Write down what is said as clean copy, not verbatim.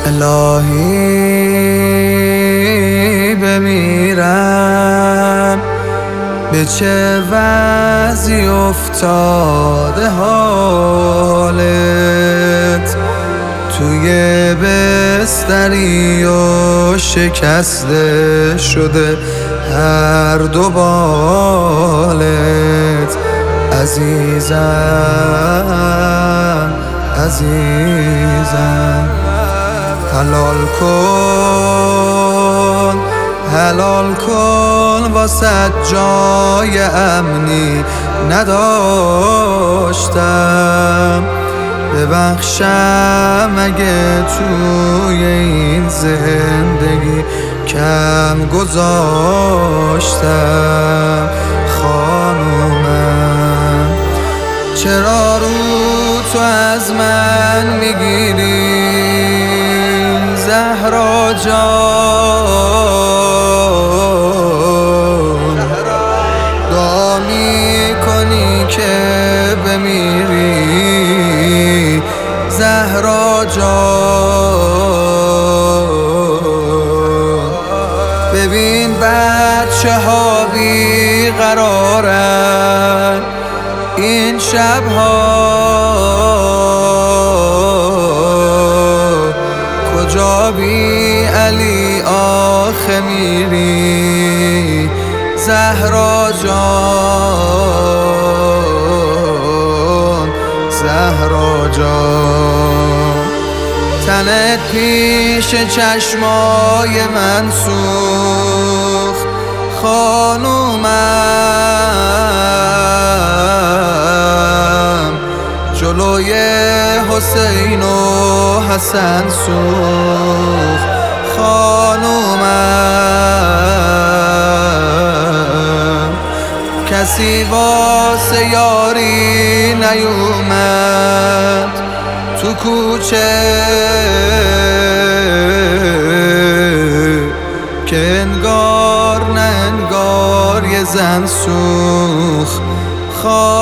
الهی بمیرم به چه وضعی افتاده حالت، توی بستری و شکسته شده هر دو بالت. عزیزم عزیزم حلال کن واسه جای امنی نداشتم، ببخشم اگه توی این زندگی کم گذاشتم. خانومم چرا رو تو از من میگیری زهرا جان، دعا میکنی که بمیری زهرا جان. ببین بچه ها بی قرارن این شبها، کجا بی علی آخه میری زهرا جان، زهرا جان. تنت پیش چشمای من سوخت خانومم، جلوی حسین و حسن سوخت خانومم. کسی واسه یاری نیومد تو کوچه که انگار نه انگار یه زن سوخت